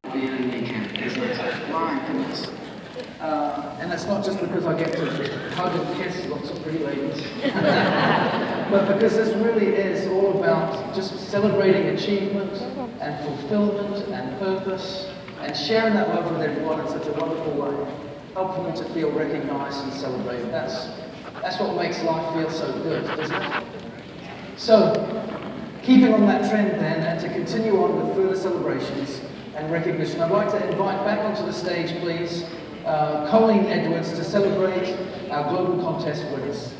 Caribbean weekend, isn't it? My goodness. And that's not just because I get to hug and kiss lots of pretty ladies, but because this really is all about just celebrating achievement and fulfillment and purpose and sharing that love with everyone in such a wonderful way, helping them to feel recognized and celebrated. That's what makes life feel so good, isn't it? So, keeping on that trend then, and to continue on with further celebrations and recognition, I'd like to invite back onto the stage, please, Colleen Edwards to celebrate our global contest winners.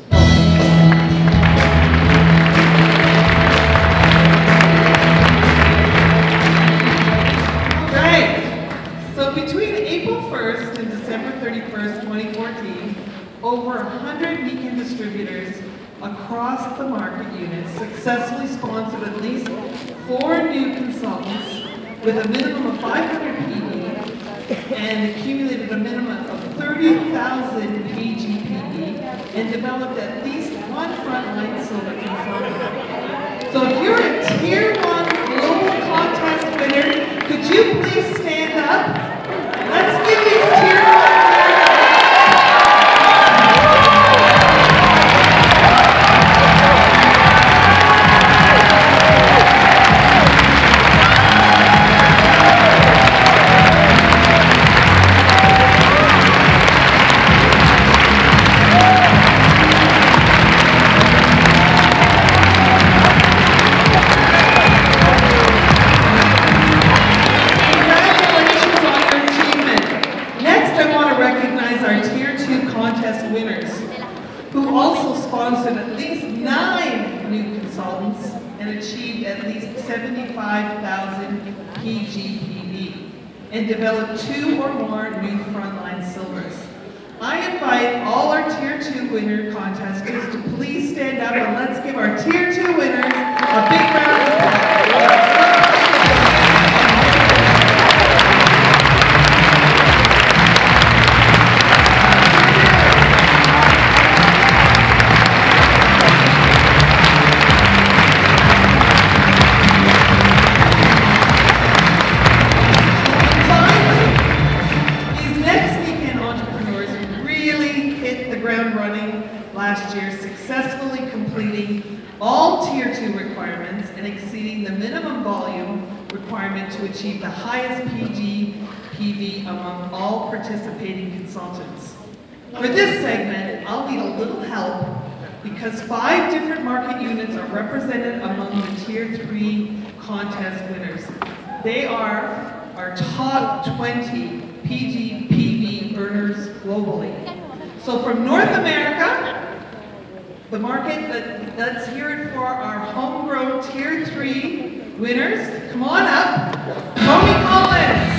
Right. So between April 1st and December 31st, 2014, over 100 Meekin distributors across the market units successfully sponsored at least 4 new consultants with a minimum of 500 PE and accumulated a minimum of 30,000 PGPE and developed at least 1 frontline silver consultant. So if you're a Tier 1 global contest winner, could you please stand up? Let's give these Tier 1 winners. Who also sponsored at least 9 new consultants and achieved at least 75,000 PGPB and developed 2 or more new frontline silvers. I invite all our Tier 2 winner contestants to please stand up and let's give our Tier 2 winners a big round of applause. Last year, successfully completing all Tier 2 requirements and exceeding the minimum volume requirement to achieve the highest PGPV among all participating consultants. For this segment, I'll need a little help because 5 different market units are represented among the Tier 3 contest winners. They are our top 20 PGPV earners globally. So from North America, the market, let's hear it for our homegrown Tier 3 winners. Come on up, Tony Collins.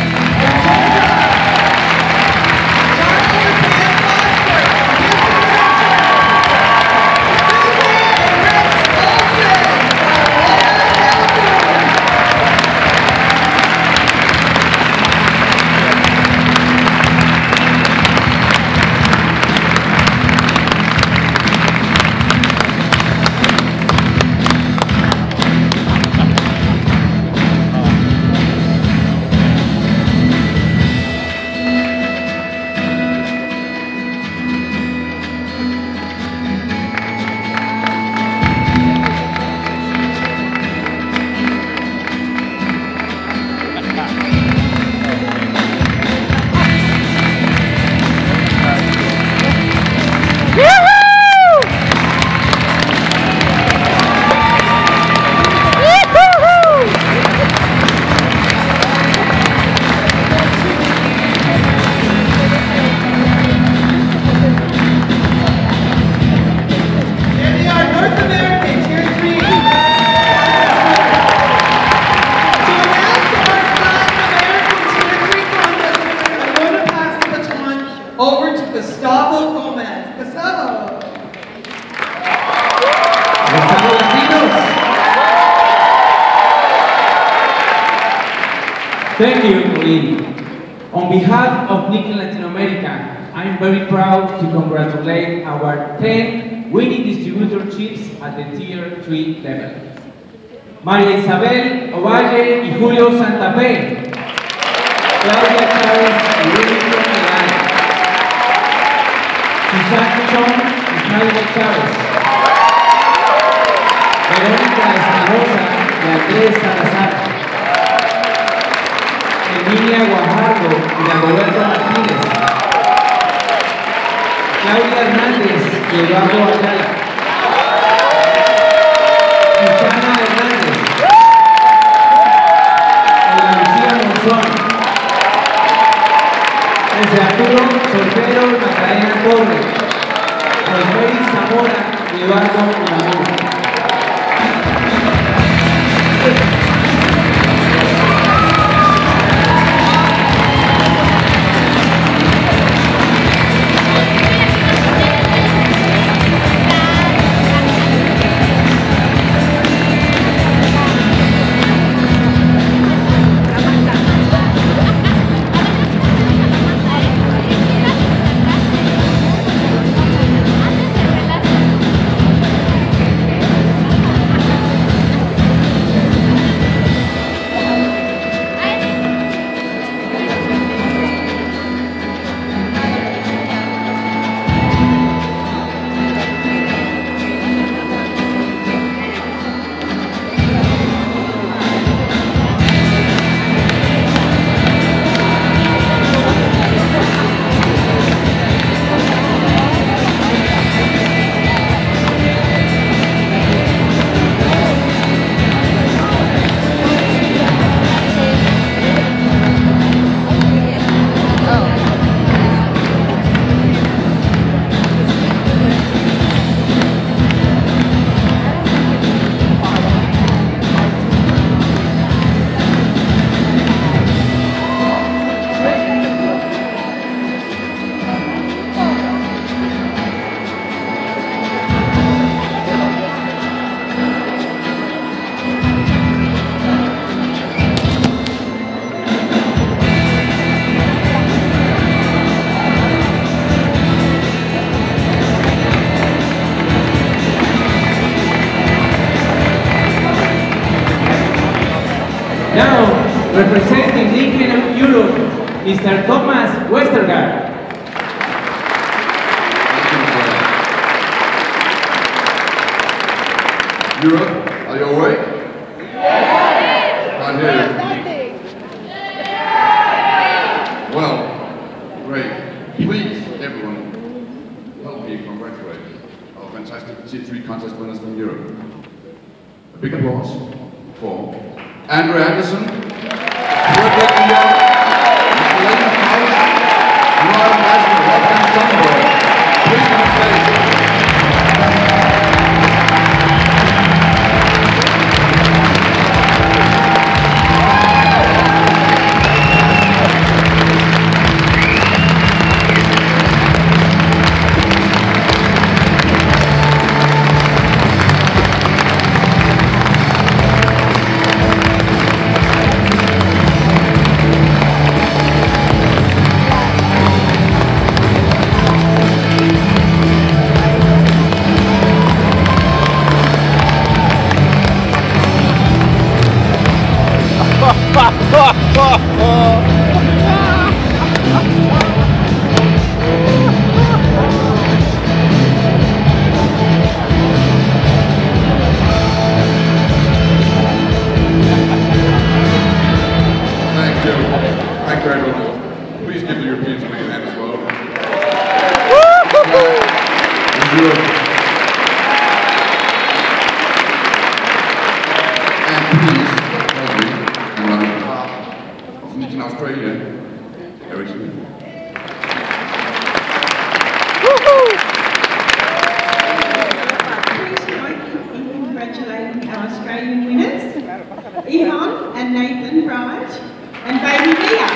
Thank you, Colleen. On behalf of Meekin Latin America, I'm very proud to congratulate our 10 winning distributorships at the Tier 3 level. María Isabel Ovalle y Julio Santa Fe. Claudia Chávez y Wilson Milán. Susana Chong y Jaime Chávez. Verónica Espinosa y Andrés Salazar. Emilia Guajardo y Dagoberto Martínez. Claudia Hernández y Eduardo Ayala. Susana Hernández. Ana Lucía Monzón. Desde Arturo Soltero y Magdalena Torres. Rosemary Zamora y Eduardo Unamuno. Now, representing Lincoln of Europe, Mr. Thomas Westergaard. Europe, are you awake? Can't hear you. Well, great. Please, everyone, help me congratulate our fantastic T3 contest winners from Europe. A big applause for Andrea Anderson, Frederick Young, Magdalena Paula, Nora Masner, Wolfgang Sonnenberg. Please come on stage. Thank you, everyone. Please give the Europeans a big hand as well. And please, help me, and on behalf of Nick in Australia, Eric Smith. Please join in congratulating our Australian winners, Yvonne and Nathan Bright, and baby Mia.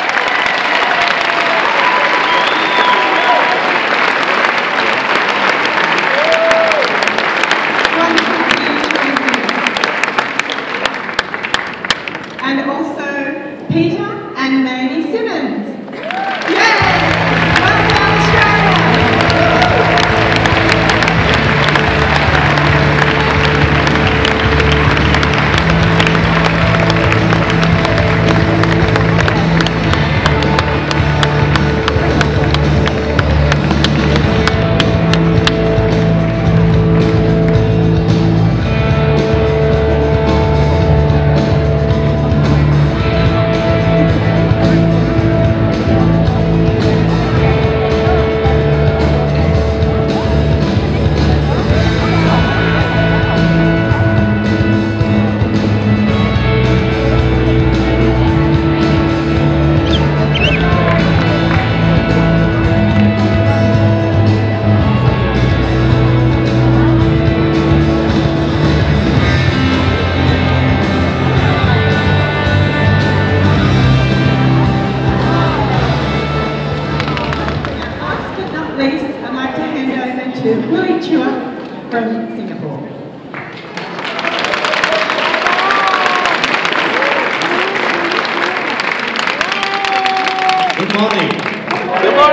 Wonderful and also Peter and Manny Simmons. Yay! Well done, Australia!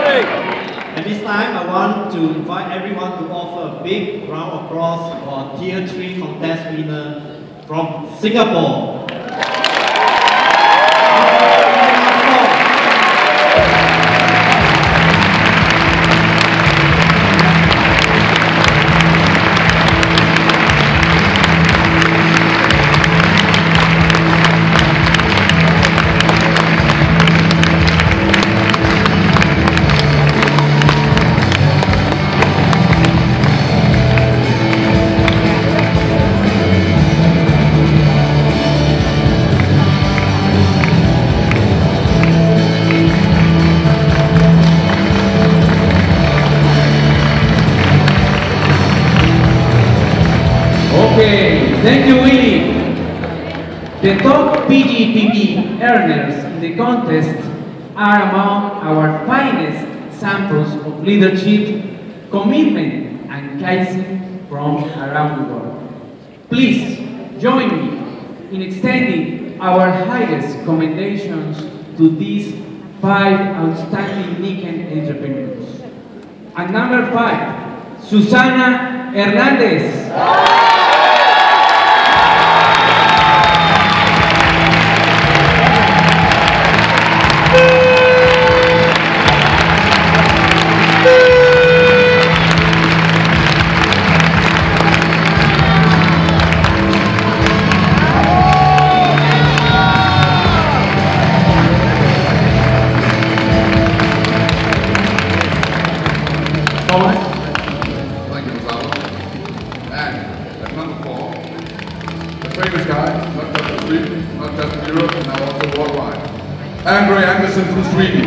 At this time, I want to invite everyone to offer a big round of applause for our Tier 3 contest winner from Singapore. Okay, thank you, Willie. The top PGPB earners in the contest are among our finest samples of leadership, commitment, and kaizen from around the world. Please join me in extending our highest commendations to these 5 outstanding Nikken entrepreneurs. At number 5, Susana Hernandez. Thank you, Gonzalo. And at number 4, the famous guy, not just in Sweden, not just in Europe, and now also worldwide. Andre Anderson from Sweden.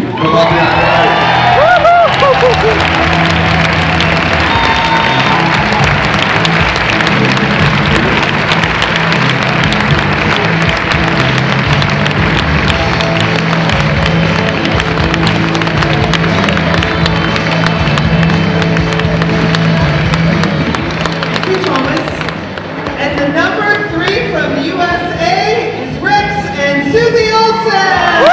And the number 3 from the USA is Rex and Susie Olsen.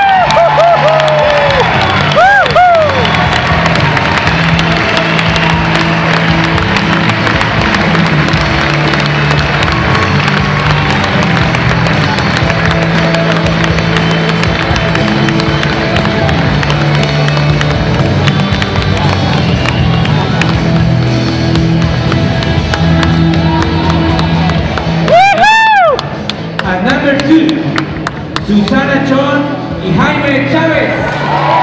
At number 2, Susana Chon y Jaime Chávez.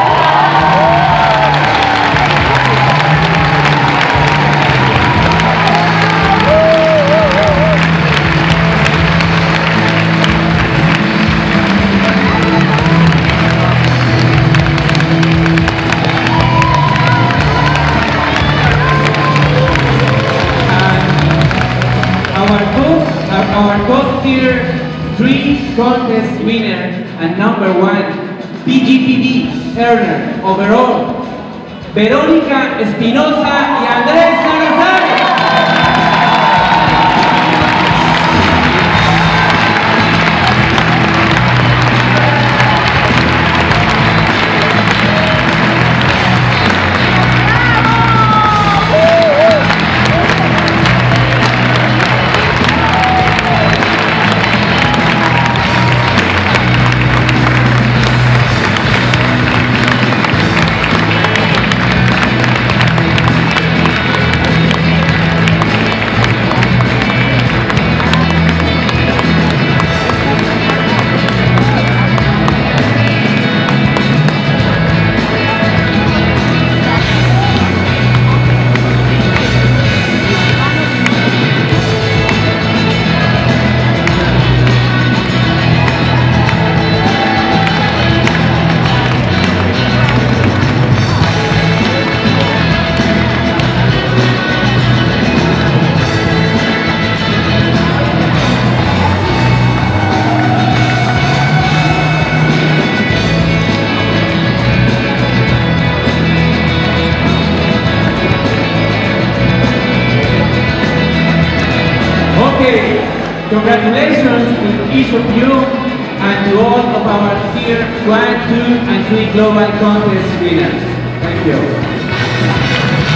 Our top tier 3 contest winner and number 1 PGPB earner overall, Verónica Espinosa y Andrés Salazar. Congratulations to each of you and to all of our Tier 1, 2, and 3 Global Contest winners. Thank you. you.